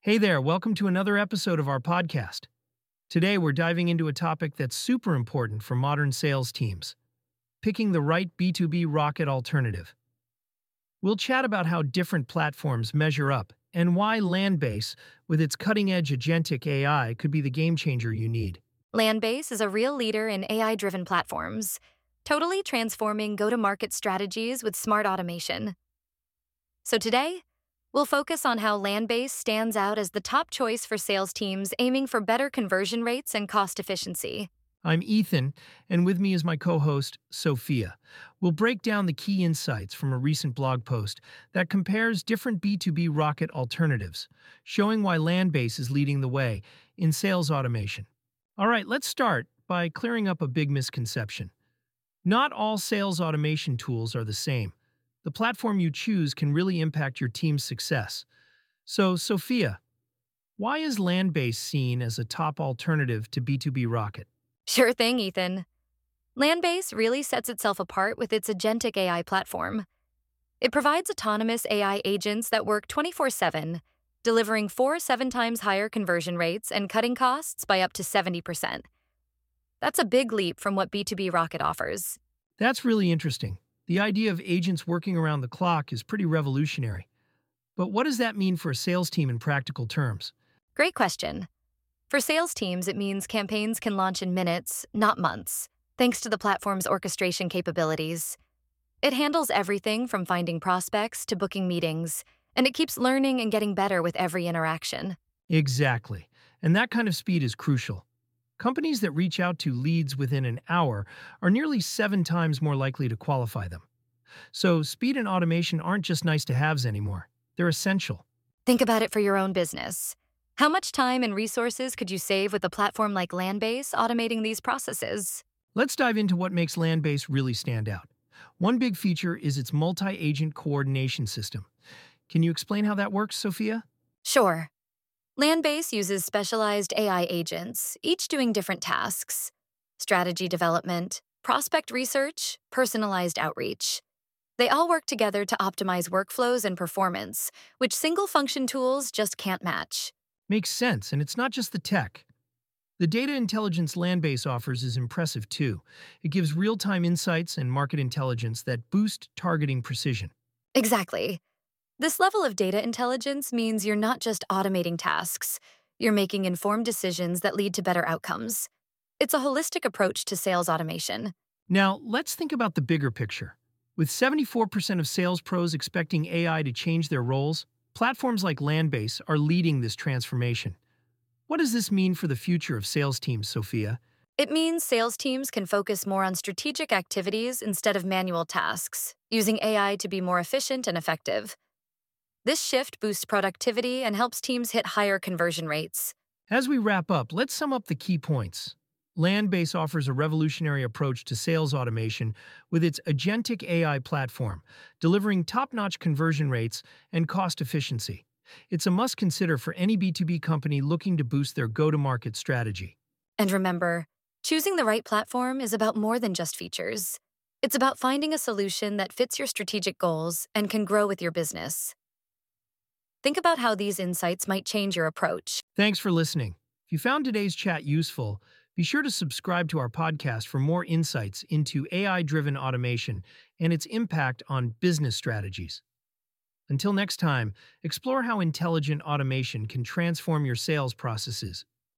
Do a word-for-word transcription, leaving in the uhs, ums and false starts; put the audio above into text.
Hey there, welcome to another episode of our podcast. Today we're diving into a topic that's super important for modern sales teams: picking the right B two B rocket alternative. We'll chat about how different platforms measure up and why Landbase, with its cutting-edge agentic A I, could be the game changer you need. Landbase is a real leader in A I-driven platforms, totally transforming go-to-market strategies with smart automation. So today, we'll focus on how Landbase stands out as the top choice for sales teams aiming for better conversion rates and cost efficiency. I'm Ethan, and with me is my co-host, Sophia. We'll break down the key insights from a recent blog post that compares different B two B rocket alternatives, showing why Landbase is leading the way in sales automation. All right, let's start by clearing up a big misconception. Not all sales automation tools are the same. The platform you choose can really impact your team's success. So, Sophia, why is Landbase seen as a top alternative to B two B Rocket? Sure thing, Ethan. Landbase really sets itself apart with its agentic A I platform. It provides autonomous A I agents that work twenty-four seven, delivering four to seven times higher conversion rates and cutting costs by up to seventy percent. That's a big leap from what B two B Rocket offers. That's really interesting. The idea of agents working around the clock is pretty revolutionary. But what does that mean for a sales team in practical terms? Great question. For sales teams, it means campaigns can launch in minutes, not months, thanks to the platform's orchestration capabilities. It handles everything from finding prospects to booking meetings, and it keeps learning and getting better with every interaction. Exactly. And that kind of speed is crucial. Companies that reach out to leads within an hour are nearly seven times more likely to qualify them. So speed and automation aren't just nice-to-haves anymore. They're essential. Think about it for your own business. How much time and resources could you save with a platform like Landbase automating these processes? Let's dive into what makes Landbase really stand out. One big feature is its multi-agent coordination system. Can you explain how that works, Sophia? Sure. Landbase uses specialized A I agents, each doing different tasks: strategy development, prospect research, personalized outreach. They all work together to optimize workflows and performance, which single-function tools just can't match. Makes sense, and it's not just the tech. The data intelligence Landbase offers is impressive too. It gives real-time insights and market intelligence that boost targeting precision. Exactly. This level of data intelligence means you're not just automating tasks, you're making informed decisions that lead to better outcomes. It's a holistic approach to sales automation. Now, let's think about the bigger picture. With seventy-four percent of sales pros expecting A I to change their roles, platforms like Landbase are leading this transformation. What does this mean for the future of sales teams, Sophia? It means sales teams can focus more on strategic activities instead of manual tasks, using A I to be more efficient and effective. This shift boosts productivity and helps teams hit higher conversion rates. As we wrap up, let's sum up the key points. Landbase offers a revolutionary approach to sales automation with its agentic A I platform, delivering top-notch conversion rates and cost efficiency. It's a must-consider for any B two B company looking to boost their go-to-market strategy. And remember, choosing the right platform is about more than just features. It's about finding a solution that fits your strategic goals and can grow with your business. Think about how these insights might change your approach. Thanks for listening. If you found today's chat useful, be sure to subscribe to our podcast for more insights into A I-driven automation and its impact on business strategies. Until next time, explore how intelligent automation can transform your sales processes